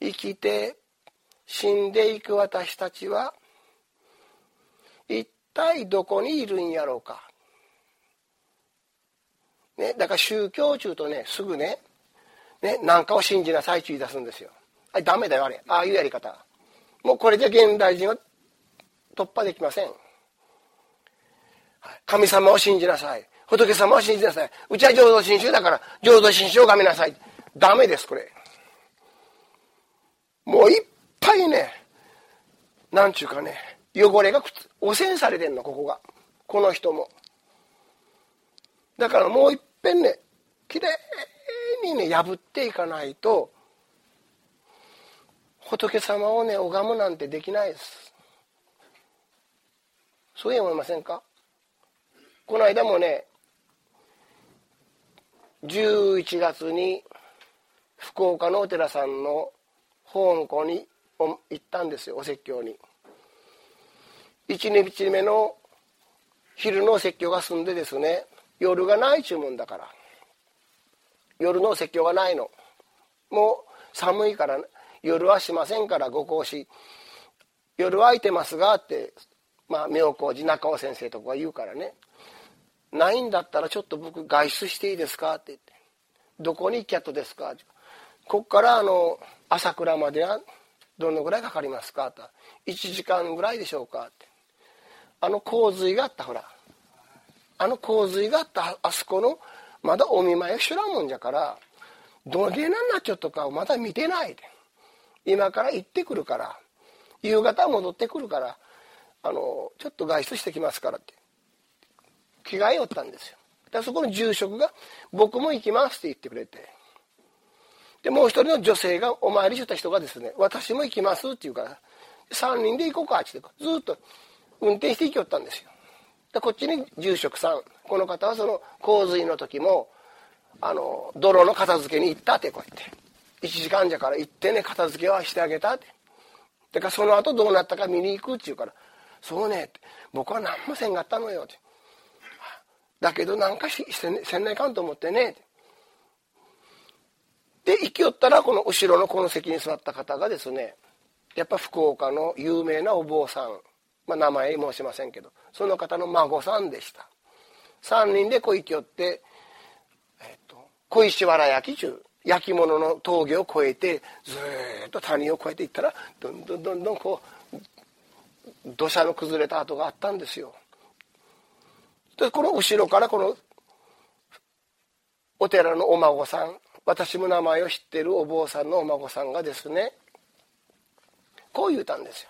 生きて死んでいく私たちは一体どこにいるんやろうか、ね、だから宗教中とねすぐね何かを信じなさいって言い出すんですよ。ダメだよあれ、ああいうやり方、もうこれで現代人は突破できません。神様を信じなさい、仏様を信じなさい、うちは浄土真宗だから浄土真宗を拝みなさい、ダメです。これもういっぱいね、なんちゅうかね、汚れが汚染されてんの、ここが、この人も。だからもういっぺんね、きれいにね破っていかないと仏様をね拝むなんてできないです。そういう思いませんか。この間もね11月に福岡のお寺さんの本校に行ったんですよ、お説教に。1日目の昼の説教が済んでですね、夜がない注文だから、夜の説教がないの、もう寒いから夜はしませんから、ご講師夜は空いてますがって、妙高寺中尾先生とかが言うからね、ないんだったらちょっと僕外出していいですかって言って、どこに行きゃっとですか、こっから朝倉まではどのぐらいかかりますかと、1時間ぐらいでしょうかって、洪水があった、ほら洪水があったあそこのまだお見舞いをしらんもんじゃから、どげなんなっちゃっとかをまだ見てないで、今から行ってくるから、夕方戻ってくるからちょっと外出してきますからって着替えよったんですよ。でそこの住職が僕も行きますって言ってくれて、でもう一人の女性がお参りした人がですね、私も行きますって言うから、3人で行こうかってずっと運転して行きよったんですよ。でこっちに住職さん、この方はその洪水の時も泥の片付けに行ったって、こうやって1時間じゃから行ってね片付けはしてあげたって、だからその後どうなったか見に行くって言うから、そうねって、僕は何もせんがったのよって、だけどなんかせんないかんと思ってねって、で行きよったら、この後ろのこの席に座った方がですね、やっぱ福岡の有名なお坊さん、名前申しませんけど、その方の孫さんでした。3人でこう行きよって、小石原焼き中焼き物の峠を越えてずっと谷を越えていったら、どんどんこう土砂の崩れた跡があったんですよ。でこの後ろからこのお寺のお孫さん、私も名前を知っているお坊さんのお孫さんがですね、こう言うたんですよ。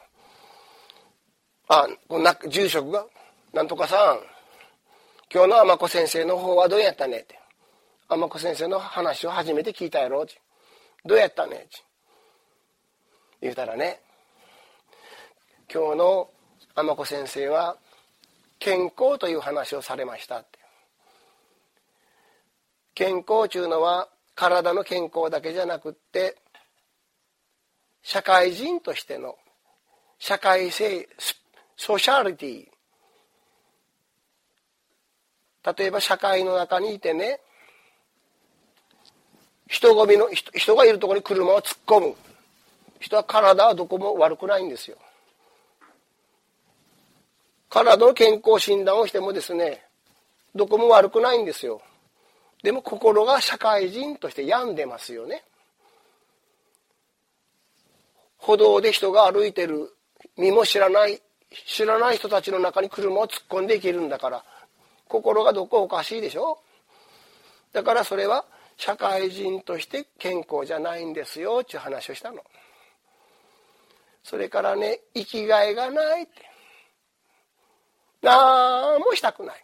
住職が「なんとかさん、今日の天子先生の方はどうやったね」って、天子先生の話を初めて聞いたやろって、どうやったねって言うたらね、今日の天子先生は健康という話をされましたって。健康というのは体の健康だけじゃなくって、社会人としての社会性、ソーシャリティ、例えば社会の中にいてね、人がいるところに車を突っ込む人は体はどこも悪くないんですよ。体の健康診断をしてもですね、どこも悪くないんですよ。でも心が社会人として病んでますよね。歩道で人が歩いてる、身も知らない人たちの中に車を突っ込んでいけるんだから、心がどこおかしいでしょ。だからそれは社会人として健康じゃないんですよっていう話をしたの。それからね、生きがいがないって、なんもしたくない、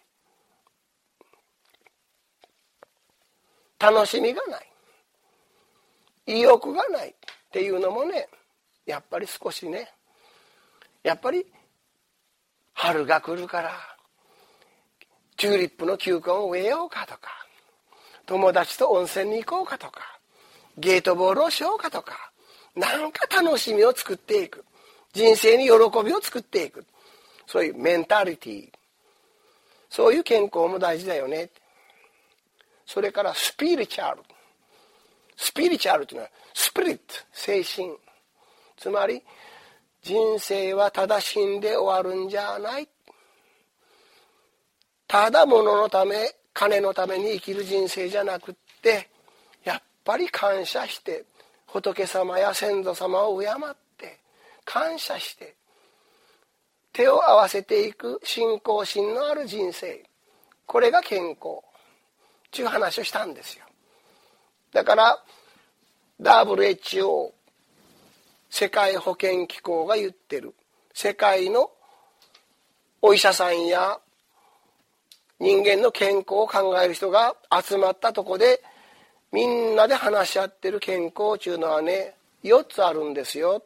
楽しみがない、意欲がないっていうのもね、やっぱり少しね、やっぱり春が来るからチューリップの球根を植えようかとか、友達と温泉に行こうかとか、ゲートボールをしようかとか、なんか楽しみを作っていく、人生に喜びを作っていく、そういうメンタリティ、そういう健康も大事だよね。それからスピリチュアル、 スピリチュアルというのはスピリット、精神。つまり人生はただ死んで終わるんじゃない。ただ物のため、金のために生きる人生じゃなくって、やっぱり感謝して仏様や先祖様を敬って感謝して手を合わせていく信仰心のある人生、これが健康という話をしたんですよ。だから WHO 世界保健機構が言ってる、世界のお医者さんや人間の健康を考える人が集まったとこでみんなで話し合ってる健康というのはね、4つあるんですよ。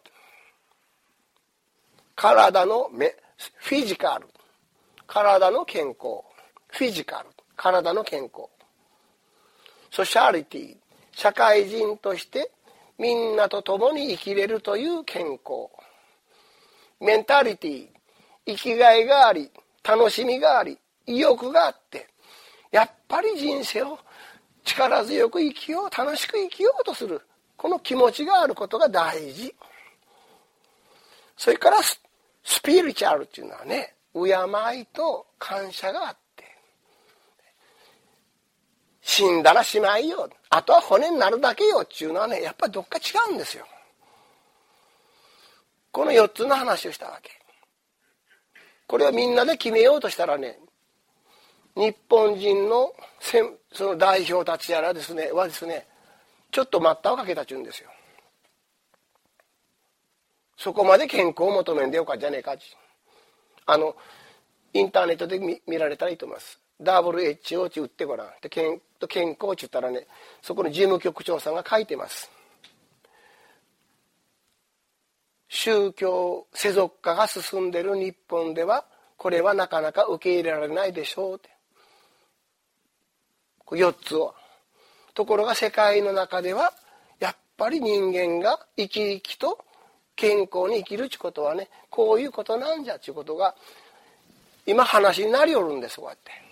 体のフィジカル、体の健康、フィジカル、体の健康。ソシャリティ、社会人としてみんなと共に生きれるという健康。メンタリティ、生きがいがあり、楽しみがあり、意欲があって、やっぱり人生を力強く生きよう、楽しく生きようとする、この気持ちがあることが大事。それからスピリチュアルっていうのはね、敬いと感謝があって、死んだらしまいよ、あとは骨になるだけよっていうのはね、やっぱりどっか違うんですよ。この4つの話をしたわけ。これをみんなで決めようとしたらね、日本人のその代表たちやらですねちょっと待ったをかけたっちゅうんですよ。そこまで健康を求めんでよかじゃねえかっちゅう。インターネットで 見られたらいいと思います。 WHO って打ってごらん。で健康って言ったらね、そこの事務局長さんが書いてます。宗教世俗化が進んでいる日本ではこれはなかなか受け入れられないでしょうって、4つを。ところが世界の中ではやっぱり人間が生き生きと健康に生きるってことはね、こういうことなんじゃっていうことが今話になりおるんです。こうや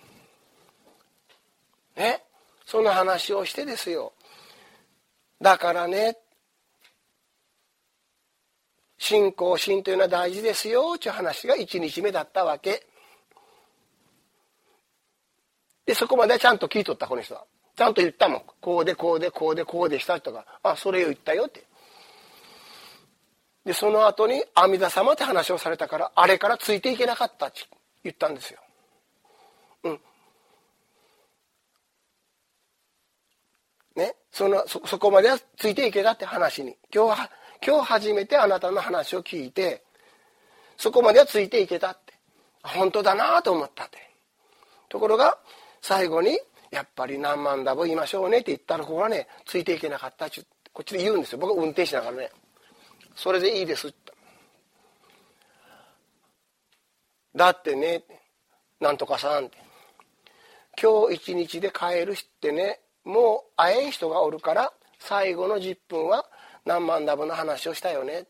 ってね、その話をしてですよ。だからね、信仰心というのは大事ですよという話が1日目だったわけで、そこまではちゃんと聞いとった。この人はちゃんと言ったもん。こうでこうでこうでこうでしたとか、あ、それを言ったよって。でその後に阿弥陀様って話をされたから、あれからついていけなかったって言ったんですよ。ね、そこまではついていけたって話に、今日初めてあなたの話を聞いて、そこまではついていけたって、本当だなと思ったって。ところが最後にやっぱり何万ダブ言いましょうねって言ったら、ここはねついていけなかったってこっちで言うんですよ。僕は運転しながらね、それでいいですって。だってね、なんとかさんって、今日一日で帰る人ってね、もう会えん人がおるから、最後の10分は何万ダブの話をしたよねって、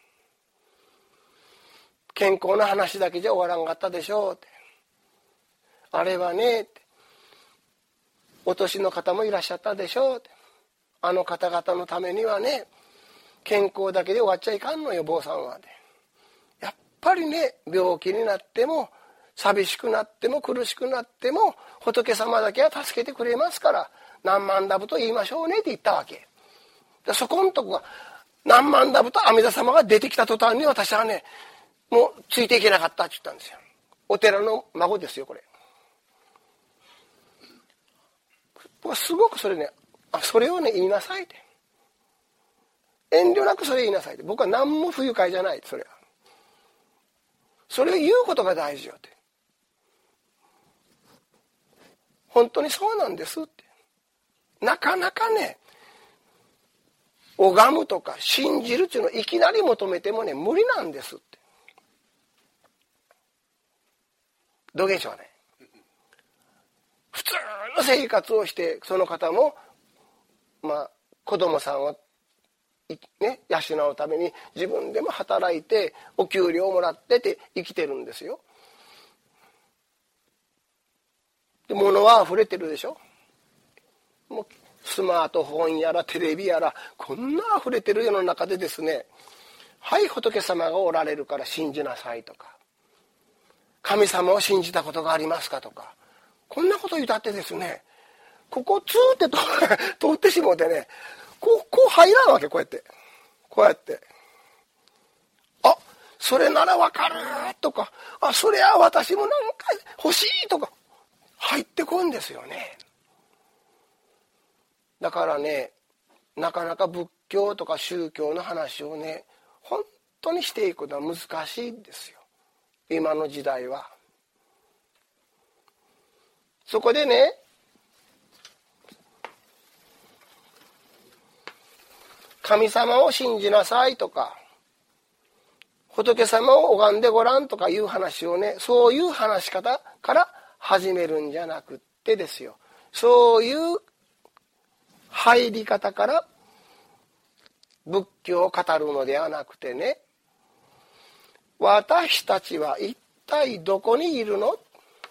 健康な話だけじゃ終わらんかったでしょうって、あれはねって、お年の方もいらっしゃったでしょうって、あの方々のためにはね、健康だけで終わっちゃいかんのよ坊さんはって。やっぱりね、病気になっても寂しくなっても苦しくなっても仏様だけは助けてくれますから、何万ダブと言いましょうねって言ったわけで、そこのとこが何万ダブと阿弥陀様が出てきた途端に、私はねもうついていけなかったって言ったんですよ。お寺の孫ですよこれ。僕はすごくそれね、それをね言いなさいって、遠慮なくそれ言いなさいって。僕は何も不愉快じゃない、それは。それを言うことが大事よって。本当にそうなんですって。なかなかね、拝むとか信じるっていうのをいきなり求めてもね無理なんですって。どげんしょうね。普通の生活をして、その方も子供さんをね、養うために自分でも働いてお給料をもらってて生きてるんですよ。で物は溢れてるでしょ。もうスマートフォンやらテレビやらこんな溢れてる世の中でですね、はい仏様がおられるから信じなさいとか、神様を信じたことがありますかとか、こんなこと言ったってですね、ここツーって通ってしもうてね、こう入らんわけ。こうやってあ、それならわかるとか、あ、それは私もなんか欲しいとか入ってこんですよね。だからね、なかなか仏教とか宗教の話をね、本当にしていくのは難しいんですよ、今の時代は。そこでね、神様を信じなさいとか、仏様を拝んでごらんとかいう話をね、そういう話し方から始めるんじゃなくってですよ、そういう入り方から仏教を語るのではなくてね、私たちは一体どこにいるの？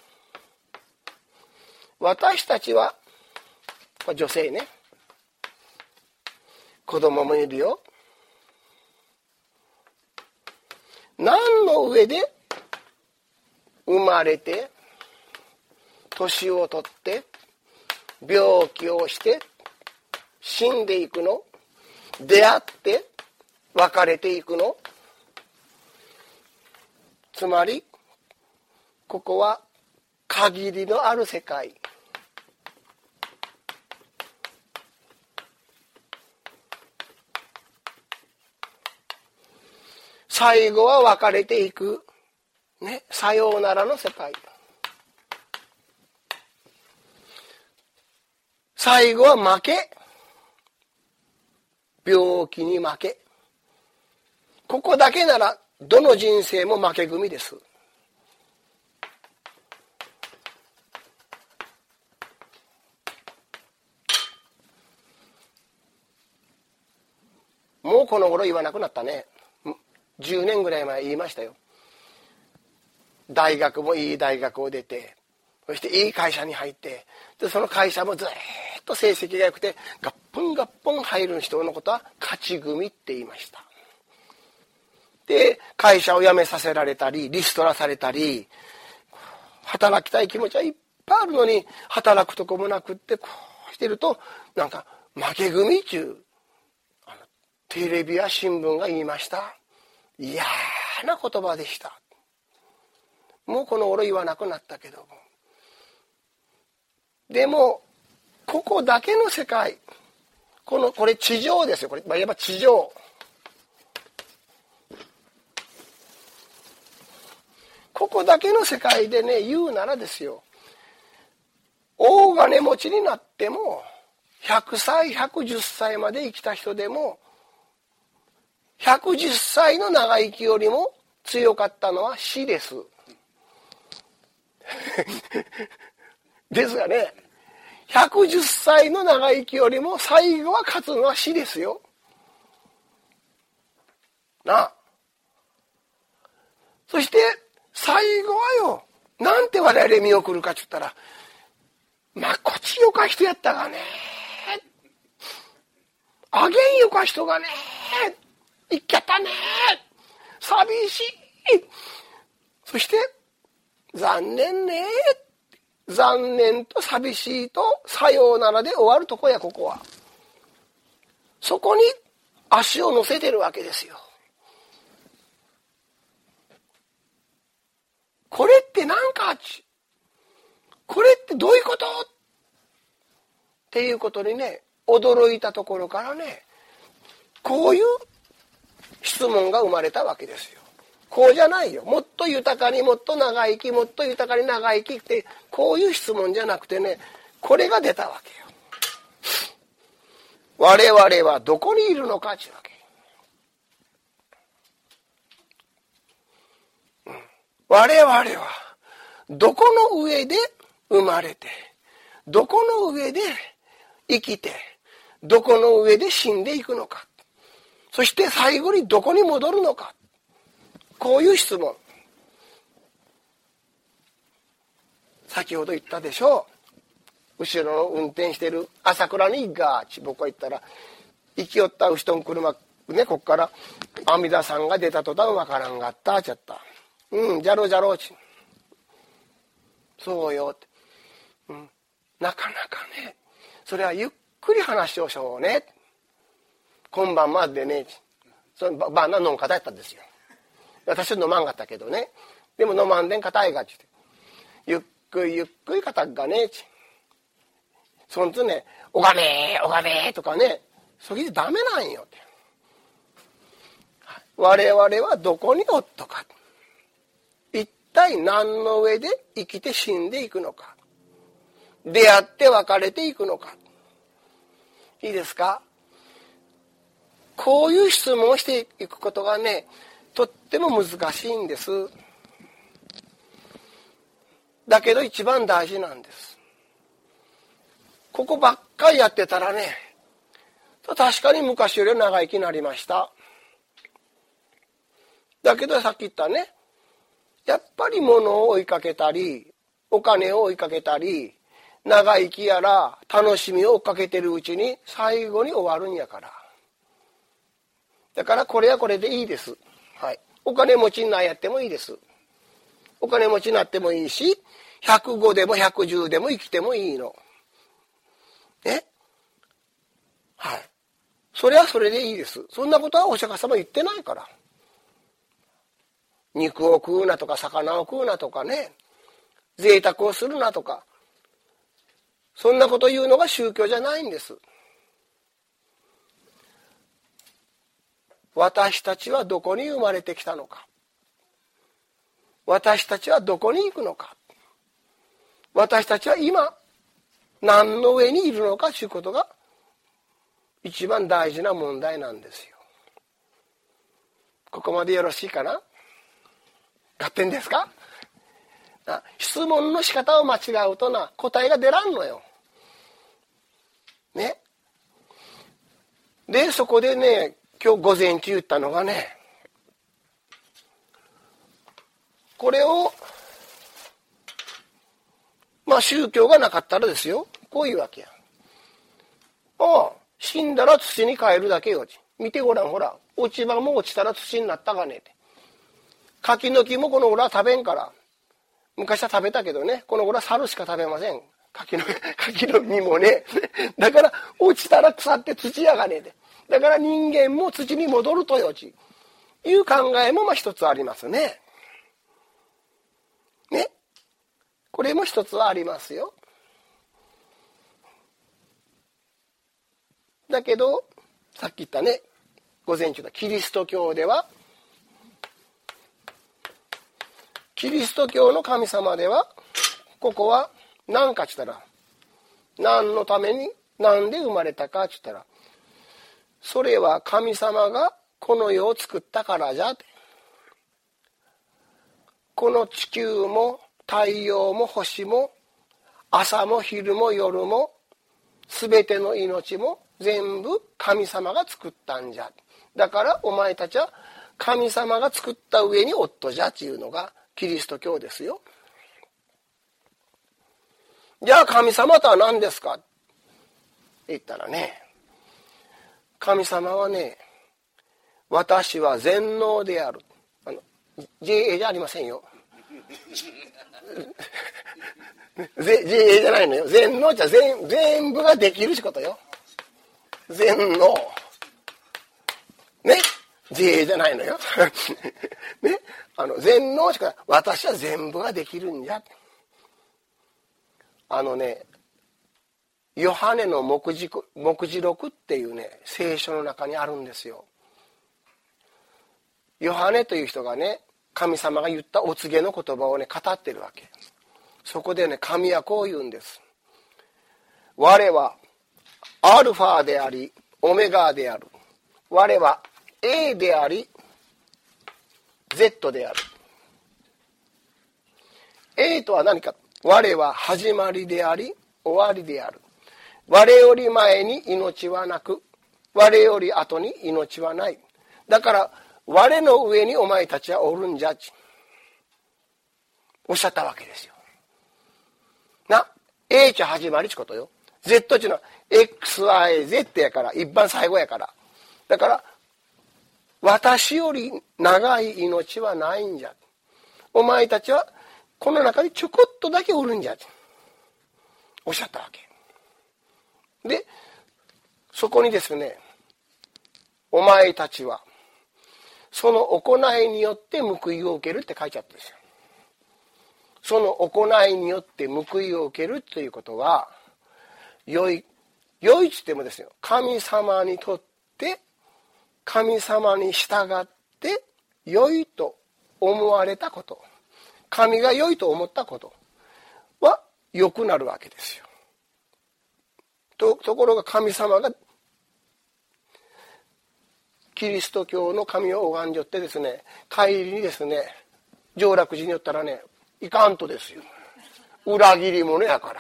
私たちは、女性ね、子供もいるよ。何の上で生まれて、年を取って、病気をして、死んでいくの？出会って別れていくの？つまりここは限りのある世界。最後は別れていく、ね、さようならの世界。最後は負け。病気に負け。ここだけならどの人生も負け組です。もうこの頃言わなくなったね。10年ぐらい前言いましたよ。大学もいい大学を出て、そしていい会社に入って、でその会社もずっと成績が良くてガッポン入る人のことは勝ち組って言いました。で会社を辞めさせられたりリストラされたり、働きたい気持ちはいっぱいあるのに働くとこもなくって、こうしてるとなんか負け組っちゅうテレビや新聞が言いました。嫌な言葉でした。もうこの頃言わなくなったけども、でもここだけの世界、これ地上ですよ。これ言えば地上。ここだけの世界でね、言うならですよ、大金持ちになっても100歳110歳まで生きた人でも110歳の長生きよりも強かったのは死です。ですがね、110歳の長生きよりも最後は勝つのは死ですよ。なあ。そして最後はよ、なんて我々見送るかって言ったら、まあこっちよか人やったがね、あげんよか人がね、行っちゃったね、寂しい、そして残念ね、残念と寂しいとさようならで終わるとこや。ここはそこに足を乗せてるわけですよ。これってなんか、これってどういうことっていうことにね、驚いたところからね、こういう質問が生まれたわけですよ。こうじゃないよ。もっと豊かにもっと長生き、もっと豊かに長生きって、こういう質問じゃなくてね、これが出たわけよ。我々はどこにいるのかっていうわけ。我々はどこの上で生まれて、どこの上で生きて、どこの上で死んでいくのか、そして最後にどこに戻るのか、こういう質問。先ほど言ったでしょう。 後ろの運転してる朝倉にガーチ僕は言ったら行きよった牛とん車ねこっから阿弥陀さんが出た途端わからんがったちゃったじゃろうじゃろうちそうよって、なかなかねそれはゆっくり話をしようね今晩までねその晩な飲ん方やったんですよ私は飲まんかったけどねでも飲まんでん方いがちゆっくりゆっくり方がねちそんつねおがめおがめとかねそれでダメなんよって我々はどこにおっとか一体何の上で生きて死んでいくのか出会って別れていくのかいいですかこういう質問をしていくことがねとっても難しいんですだけど一番大事なんですここばっかりやってたらね確かに昔より長生きになりましただけどさっき言ったねやっぱり物を追いかけたりお金を追いかけたり長生きやら楽しみを追っかけてるうちに最後に終わるんやからだからこれはこれでいいです、はい、お金持ちになやってもいいですお金持ちになってもいいし105でも110でも生きてもいいのねはいそれはそれでいいですそんなことはお釈迦様言ってないから肉を食うなとか魚を食うなとかね贅沢をするなとかそんなこと言うのが宗教じゃないんです私たちはどこに生まれてきたのか私たちはどこに行くのか私たちは今何の上にいるのかということが一番大事な問題なんですよここまでよろしいかな合ってんですか質問の仕方を間違うとな答えが出らんのよねでそこでね今日午前中言ったのがねこれを宗教がなかったらですよこういうわけや死んだら土に帰るだけよ見てごらんほら落ち葉も落ちたら土になったがねって柿の木もこの頃は食べんから昔は食べたけどねこの頃は猿しか食べません柿の実もねだから落ちたら腐って土やがねでだから人間も土に戻るとよちいう考えも一つありますねねこれも一つはありますよだけどさっき言ったね午前中のキリスト教ではキリスト教の神様ではここは何かっつったら何のために何で生まれたかっつったらそれは神様がこの世を作ったからじゃこの地球も太陽も星も朝も昼も夜も全ての命も全部神様が作ったんじゃだからお前たちは神様が作った上におっとじゃっていうのがキリスト教ですよじゃあ神様とは何ですかって言ったらね神様はね私は全能であるJA じゃありませんよJA じゃないのよ全能じゃ全部ができる仕事よ全能ね JA じゃないのよね全能しか私は全部ができるんじゃヨハネの目次録っていうね聖書の中にあるんですよヨハネという人がね神様が言ったお告げの言葉をね語ってるわけそこでね神はこう言うんです我はアルファでありオメガである我は A であり Z である A とは何か我は始まりであり終わりである我より前に命はなく我より後に命はないだから我の上にお前たちはおるんじゃちおっしゃったわけですよな A ちゃ始まりちことよ。Z ちのは XYZ やから、一番最後やから。だから、私より長い命はないんじゃ。お前たちはこの中にちょこっとだけおるんじゃ。おっしゃったわけ。で、そこにですね、お前たちは、その行いによって報いを受けるって書いちゃったんですよ。その行いによって報いを受けるということは、良いって言ってもですよ、神様にとって、神様に従って良いと思われたこと、神が良いと思ったことは良くなるわけですよ。ところが神様がキリスト教の神を拝んじょってですね、帰りにですね、上洛寺に寄ったらね、いかんとですよ。裏切り者やから。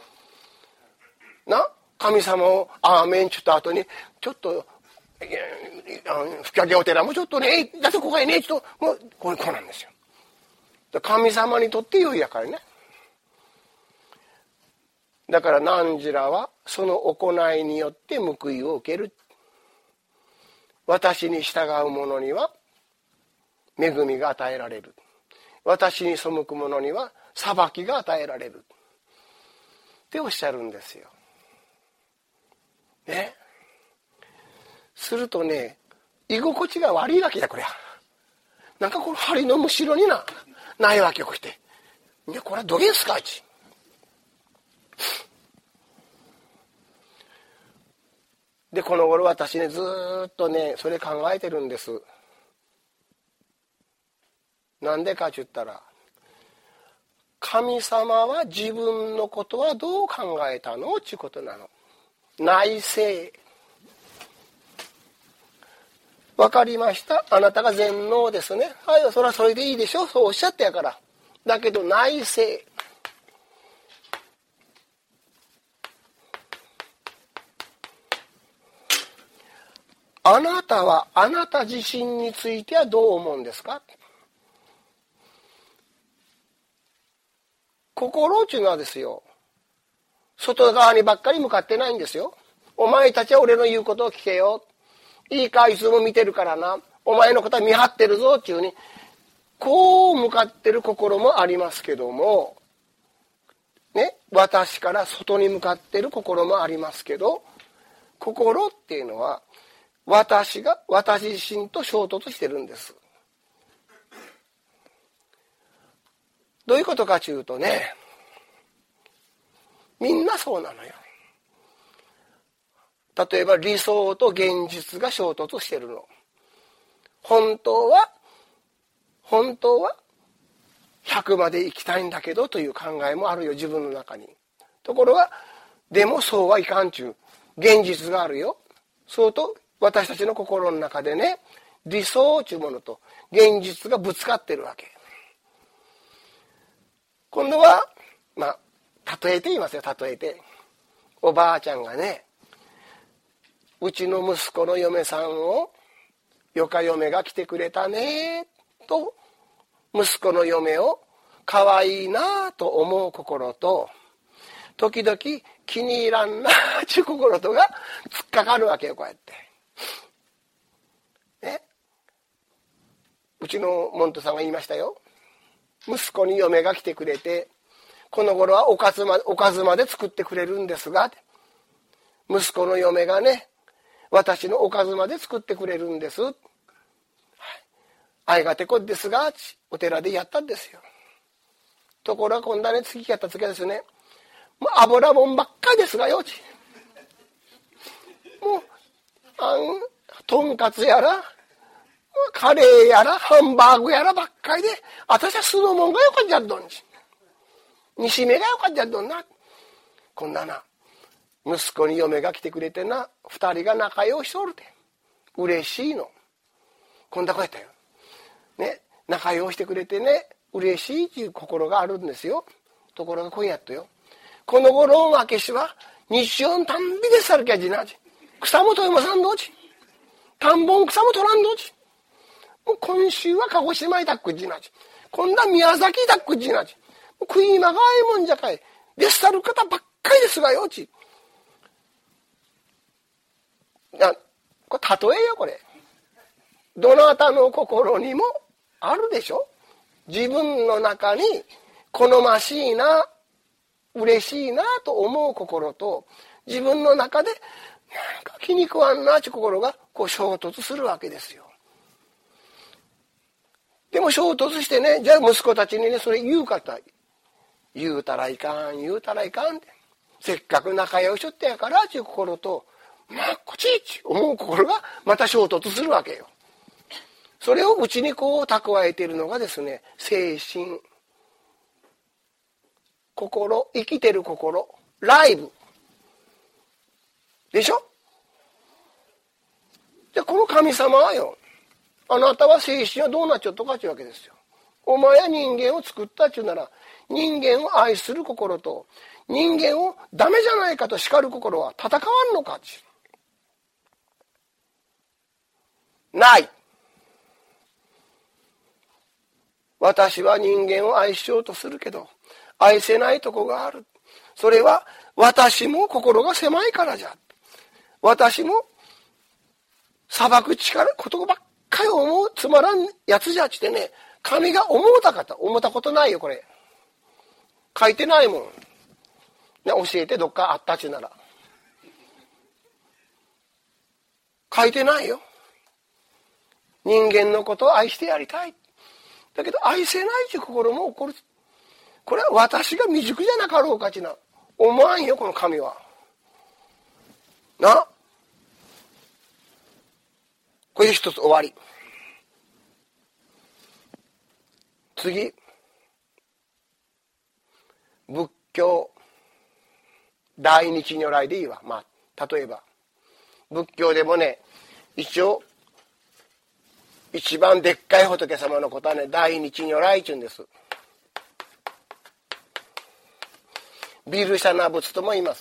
な、神様をアーメンちょっと後に、ちょっと、吹き上げお寺もちょっとね、だってここへね、ちょっと、もう、こうなんですよ。神様にとって良いやからね。だから汝らはその行いによって報いを受ける。私に従う者には恵みが与えられる。私に背く者には裁きが与えられる。っておっしゃるんですよ。ね。するとね、居心地が悪いわけだ、これは。なんかこの針のむしろにないわけよ、こうして。いや、これはどげんすかいち。で、この頃私ね、ずーっとね、それ考えてるんです。なんでかって言ったら、神様は自分のことはどう考えたのっていうことなの。内政。わかりました。あなたが全能ですね。はい、それはそれでいいでしょ。そうおっしゃってやから。だけど内政。あなたはあなた自身についてはどう思うんですか？心っていうのはですよ、外側にばっかり向かってないんですよ。お前たちは俺の言うことを聞けよ。いいか、いつも見てるからな。お前のことは見張ってるぞっていうふうに、こう向かってる心もありますけども、ね、私から外に向かってる心もありますけど、心っていうのは、私自身と衝突してるんです。どういうことかというとね、みんなそうなのよ。例えば理想と現実が衝突してるの。本当は100まで行きたいんだけどという考えもあるよ、自分の中に。ところが、でもそうはいかんちゅう現実があるよ。そうと私たちの心の中でね、理想というものと現実がぶつかってるわけ。今度は例えて言いますよ。例えておばあちゃんがね、うちの息子の嫁さんをよか嫁が来てくれたねと、息子の嫁を可愛いなと思う心と、時々気に入らんなっていう心とが突っかかるわけよ、こうやってね。うちのモントさんが言いましたよ。息子に嫁が来てくれて、この頃はおかずまで作ってくれるんですが、息子の嫁がね、私のおかずまで作ってくれるんです。あいがてこですが、お寺でやったんですよ。ところが今度はね、次やった時はですね、もう油もんばっかりですがよ、もう、とんかつやら、カレーやら、ハンバーグやらばっかりで、私は酢のもんがよかったんどんち。煮しめがよかったんどんな。こんなな、息子に嫁が来てくれてな、二人が仲良しとるて。嬉しいの。こんな子やったよ。ね、仲良してくれてね、嬉しいっていう心があるんですよ。ところが今夜っとよ。この頃の明けしは、日曜のたんびでさるきゃじなち。草も取りまさんどうち。田んぼん草も取らんどうち。もう今週は鹿児島いたっくじなち。今度は宮崎いたっくじなち。食いまがいもんじゃかい。 でさる方ばっかりですがよち。これ例えよこれ。どなたの心にもあるでしょ。自分の中に好ましいな、嬉しいなと思う心と、自分の中でなんか気に食わんなって心がこう衝突するわけですよ。でも衝突してね、じゃあ息子たちにねそれ言うかと、言うたらいかんって、せっかく仲良い人ってやからっていう心と、まあこっちって思う心がまた衝突するわけよ。それをうちにこう蓄えているのがですね、精神、心、生きてる心、ライブでしょ。でこの神様はよ、あなたは精神はどうなっちゃったかというわけですよ。お前は人間を作ったっていうなら、人間を愛する心と人間をダメじゃないかと叱る心は戦わんのかってない。私は人間を愛しようとするけど愛せないとこがある。それは私も心が狭いからじゃ。私も裁く力ことばっかり思うつまらんやつじゃってね、神が思うた方、思ったことないよこれ。書いてないもん。ね、教えてどっかあったっちゅうなら。書いてないよ。人間のことを愛してやりたい。だけど愛せないという心も起こる。これは私が未熟じゃなかろうかちな思わんよこの神は。な。これで一つ終わり。次。仏教大日如来でいいわ。まあ例えば仏教でもね、一応一番でっかい仏様のことはね、大日如来っていうんです。ビルシャナ仏とも言います。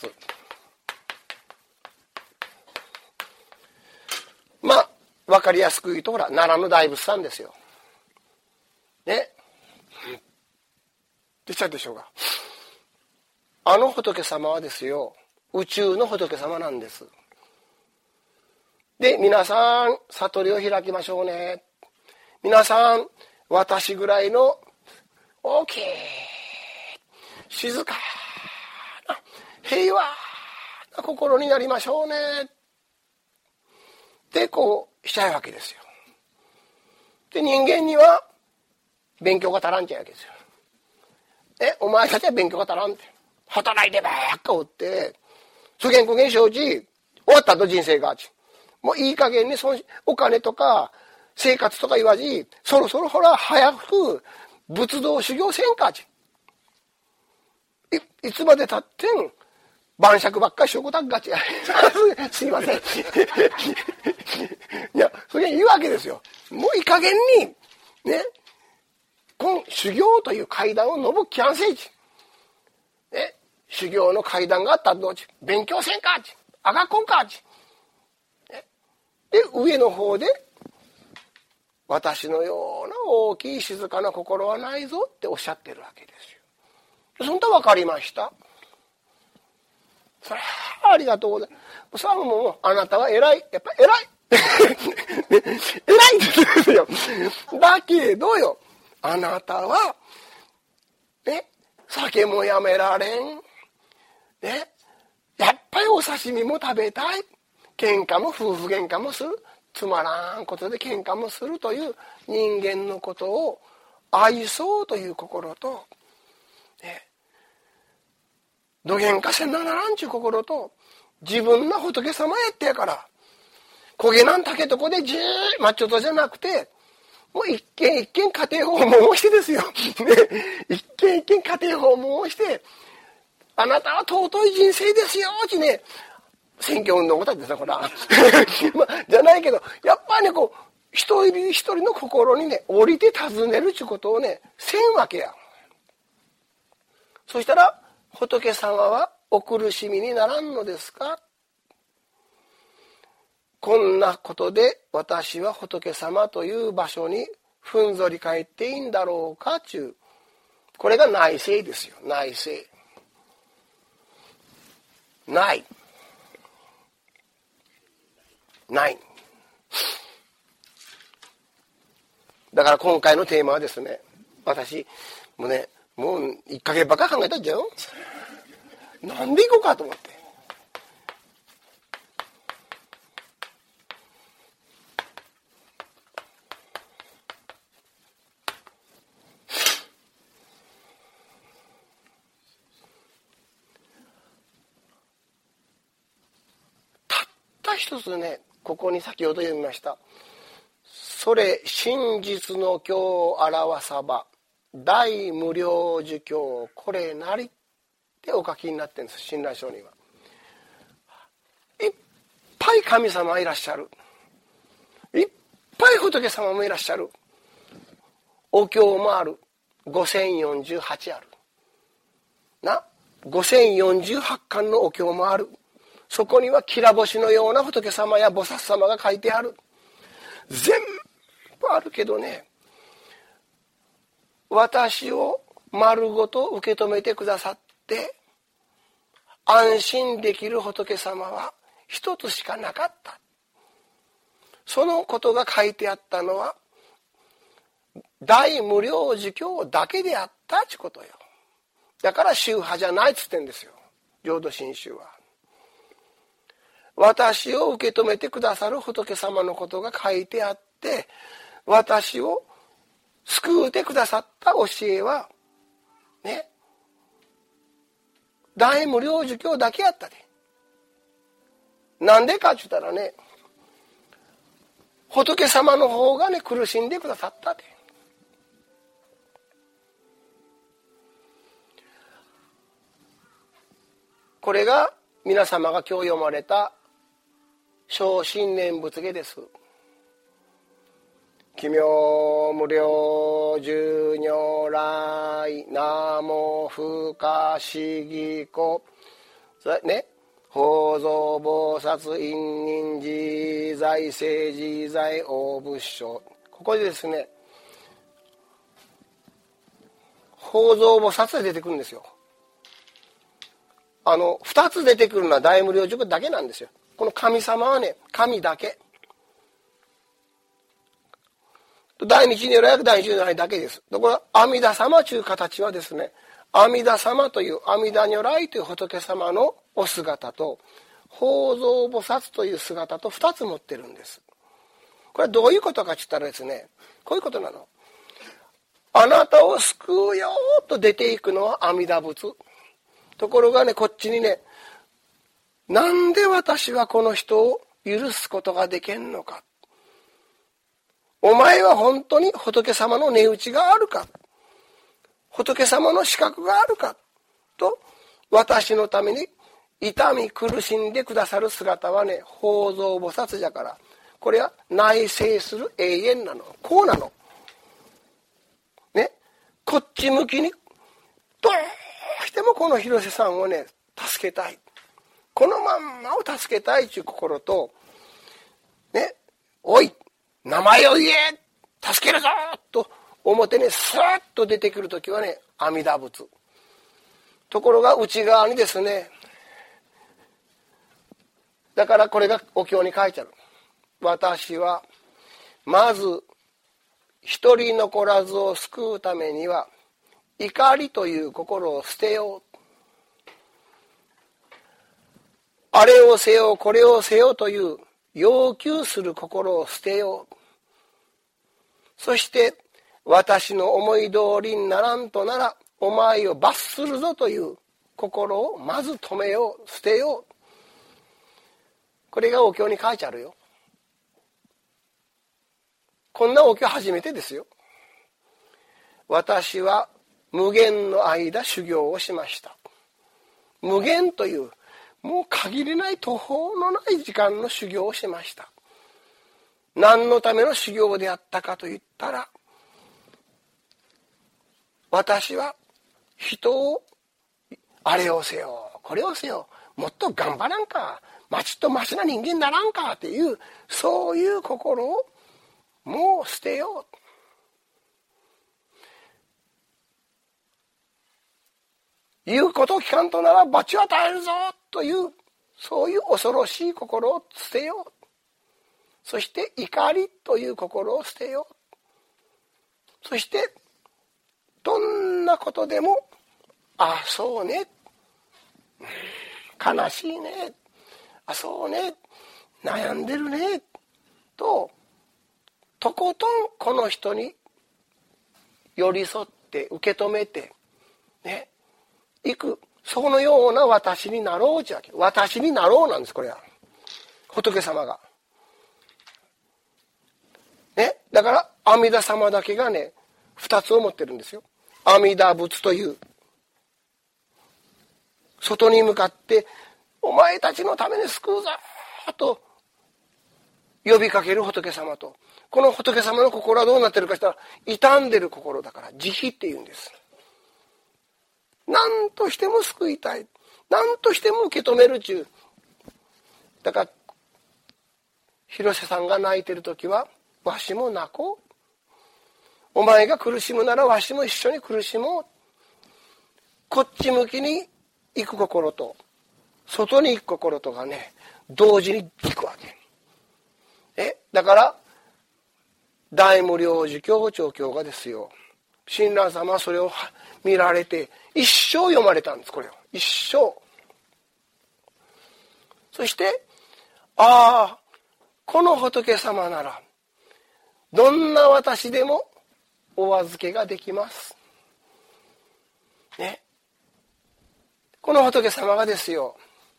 まあ分かりやすく言うとほら奈良の大仏さんですよね。出ちゃうでしょうが、あの仏様はですよ、宇宙の仏様なんです。で皆さん悟りを開きましょうね。皆さん私ぐらいの大きい静かな平和な心になりましょうねってこうしちゃうわけですよ。で人間には勉強が足らんちゃうわけですよ。お前たちは勉強が足らんって、働いてばっかおって不言不言承知終わったと人生がもういい加減にお金とか生活とか言わず、そろそろほら早く仏道修行せんかち。いつまでたってん晩酌ばっかりしようことはガチやすいませんいやそれいいわけですよ。もういい加減にね、この修行という階段を登るキャンセージ、ね、修行の階段があったらどうち勉強せんかち、あがこんかち、ね、で上の方で私のような大きい静かな心はないぞっておっしゃってるわけですよ。そんな分かりました。それはありがとうございます。それはもうあなたは偉い、やっぱ偉い偉いですよ。だけどよ、あなたはね、酒もやめられんね、やっぱりお刺身も食べたい、喧嘩も夫婦喧嘩もする、つまらんことで喧嘩もするという人間のことを愛そうという心と、ね、どげんかせんならんちゅう心と、自分の仏様やってやから焦げなん竹とこでじーまっちょとじゃなくて、もう一軒一軒家庭訪問をしてですよ、ね、一軒一軒家庭訪問をして、あなたは尊い人生ですよってね、選挙運動ことですねこれはまあ、じゃないけどやっぱりねこう一人一人の心にね降りて尋ねるっていうことをねせんわけや。そしたら仏様はお苦しみにならんのですか。こんなことで私は仏様という場所にふんぞり返っていいんだろうかちゅう、これが内省ですよ。内省ないだから今回のテーマはですね、私もう1ヶ月ばっか考えたんじゃよ。なんで行こうかと思って。たった一つね、ここに先ほど読みました。それ真実の経を表さば大無量寿経これなりってお書きになってるんです。親鸞聖人はいっぱい神様いらっしゃる、いっぱい仏様もいらっしゃる、お経もある、5048あるな、5048巻のお経もある。そこにはきら星のような仏様や菩薩様が書いてある。全部あるけどね、私を丸ごと受け止めてくださって安心できる仏様は一つしかなかった。そのことが書いてあったのは大無量寿経だけであったってことよ。だから宗派じゃないっつってんですよ、浄土真宗は。私を受け止めてくださる仏様のことが書いてあって、私を救うてくださった教えはね、大無量寿経だけやったで。なんでかって言ったらね、仏様の方がね苦しんでくださったで。これが皆様が今日読まれた小新念仏偈です。奇妙無量寿如来南無不可思議故ね、法蔵菩薩因人自在世自在大仏性。ここでですね、法蔵菩薩が出てくるんですよ。2つ出てくるのは大無量寿経だけなんですよ。この神様はね、神だけ。第二次如来第二次如来だけです。だから阿弥陀様という形はですね、阿弥陀様という阿弥陀如来という仏様のお姿と法蔵菩薩という姿と2つ持ってるんです。これはどういうことかって言ったらですね、こういうことなの。あなたを救うよと出ていくのは阿弥陀仏。ところがね、こっちにね、なんで私はこの人を許すことができんのか。お前は本当に仏様の値打ちがあるか、仏様の資格があるかと、私のために痛み苦しんでくださる姿はね、法蔵菩薩じゃから、これは内省する永遠なの。こうなのね。こっち向きにどうしてもこの広瀬さんをね助けたい、このまんまを助けたいという心とね、おい名前を言え助けるぞと表にスーッと出てくるときはね、阿弥陀仏。ところが内側にですね、だからこれがお経に書いてある。私はまず一人残らずを救うためには怒りという心を捨てよう、あれをせよこれをせよという要求する心を捨てよう。そして私の思い通りにならんとならお前を罰するぞという心をまず止めよう、捨てよう。これがお経に書いてあるよ。こんなお経初めてですよ。私は無限の間修行をしました。無限というもう限りない途方のない時間の修行をしました。何のための修行であったかといったら、私は人をあれをせよこれをせよ、もっと頑張らんか、まちっとましな人間にならんかっていう、そういう心をもう捨てよう。言うことを聞かんとなら罰を与えるぞというそういう恐ろしい心を捨てよう。そして怒りという心を捨てよう。そしてどんなことでも、ああそうね、悲しいね、あそうね、悩んでるねととことんこの人に寄り添って受け止めてねいく、そのような私になろうじゃけ。私になろうなんです、これは仏様がね。だから阿弥陀様だけがね二つを持ってるんですよ。阿弥陀仏という外に向かってお前たちのために救うぞと呼びかける仏様と、この仏様の心はどうなってるかしたら傷んでる心だから慈悲っていうんです。何としても救いたい、何としても受け止める中だから、広瀬さんが泣いてる時はわしも泣こう、お前が苦しむならわしも一緒に苦しもう、こっち向きに行く心と外に行く心とがね同時に行くわけ。だから大無量寿経長経がですよ、親鸞様はそれを見られて一生読まれたんです。これを一生。そしてああこの仏様ならどんな私でもお預けができますね。この仏様がですよ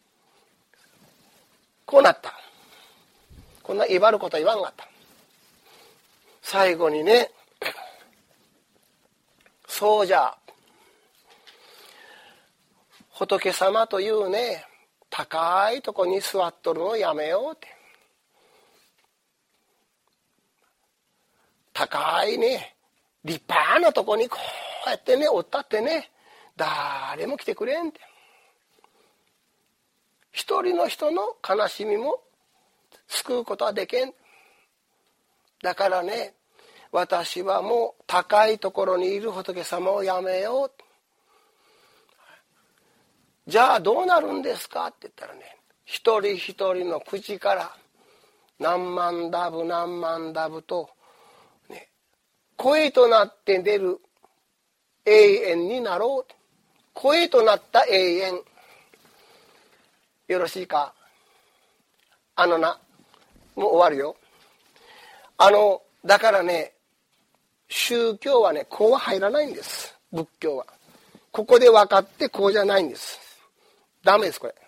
こうなった。こんな威張ることは言わんかった。最後にね、そうじゃ仏様というね高いとこに座っとるのをやめようって、高いね立派なとこにこうやってねおったってね誰も来てくれんって、一人の人の悲しみも救うことはできん。だからね私はもう高いところにいる仏様をやめよう。じゃあどうなるんですかって言ったらね、一人一人の口から何万ダブ何万ダブと、ね、声となって出る永遠になろう。声となった永遠。よろしいか。もう終わるよ。だからね宗教はねこうは入らないんです。仏教はここで分かってこうじゃないんです。ダメです。これ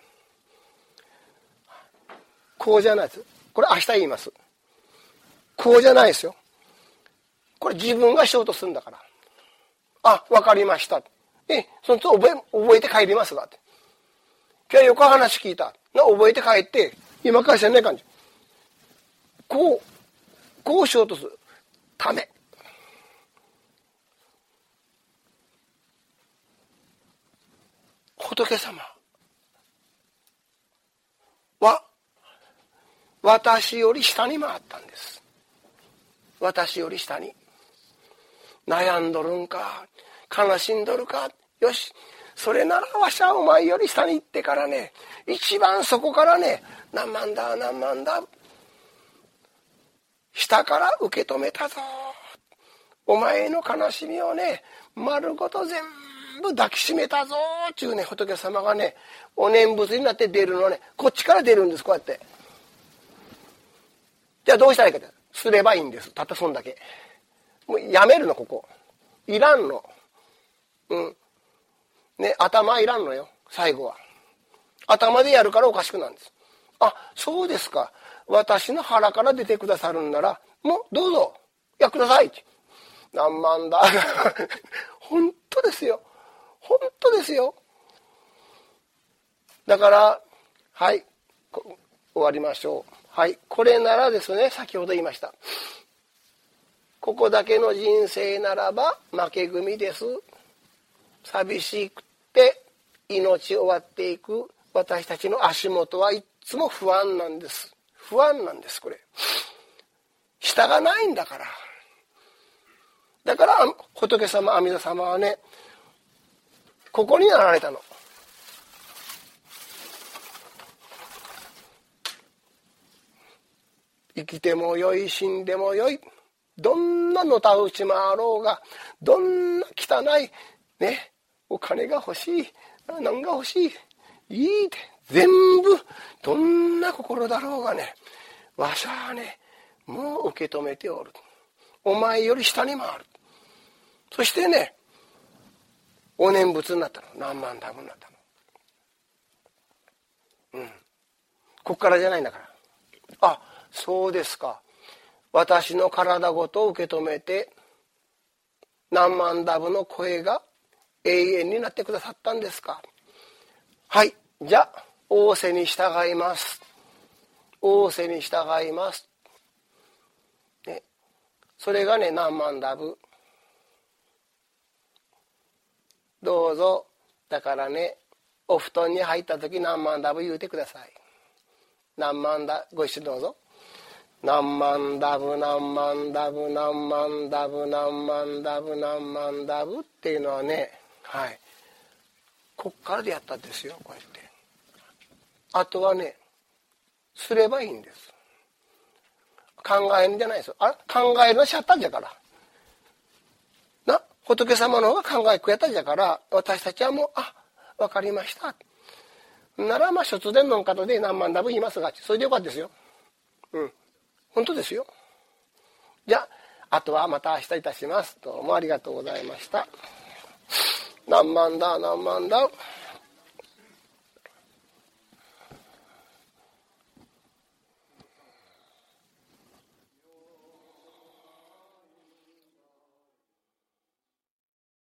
こうじゃないです。これ明日言います。こうじゃないですよ。これ自分がしようとするんだから。あ、分かりました。そのと覚えて帰りますがって。今日横話聞いた覚えて帰って今からせんない感じ。こうしようとするため。仏様は私より下に回ったんです。私より下に。悩んどるんか悲しんどるか、よしそれならわしはお前より下に行ってからね一番そこからね何万だ何万だ下から受け止めたぞ、お前の悲しみをね丸ごと全部抱きしめたぞちゅうね仏様がねお念仏になって出るのねこっちから出るんです。こうやってじゃあどうしたらいいかってすればいいんです。たったそんだけ。もうやめるのここいらんの。ね頭いらんのよ。最後は頭でやるからおかしくなるんです。あそうですか、私の腹から出てくださるんならもうどうぞやくださいって何万だ本当ですよ本当ですよ。だからはい終わりましょう。はいこれならですね先ほど言いましたここだけの人生ならば負け組です。寂しくて命終わっていく私たちの足元はいつも不安なんです。不安なんです。これ下がないんだから。だから仏様阿弥陀様はねここになられたの。 生きてもよい死んでもよい、どんなのたうち回ろうが、どんな汚いねお金が欲しい、何が欲しい、いいって全部どんな心だろうがね、わしゃねもう受け止めておる。お前より下に回る。そしてね、お念仏になったの。何万ダブになったの。こっからじゃないんだから。あ、そうですか。私の体ごと受け止めて何万ダブの声が永遠になってくださったんですか。はい、じゃあ仰せに従います。仰せに従います、ね、それがね何万ダブ。どうぞだからね、お布団に入った時何万ダブ言うてください。何万ダブ、ご一緒にどうぞ。何万ダブ何万ダブ何万ダブ何万ダブ何万ダブっていうのはね、はい、こっからでやったんですよ。こうやってあとはねすればいいんです。考えるんじゃないですよ。あ、考えるのはしちゃったんじゃからな、仏様の方が考えくれたんじゃから、私たちはもう分かりましたなら、まあ出伝の方で何万ダブ言いますが、それでよかったですよ。本当ですよ。じゃああとはまた明日いたします。どうもありがとうございました。何万だ何万だ。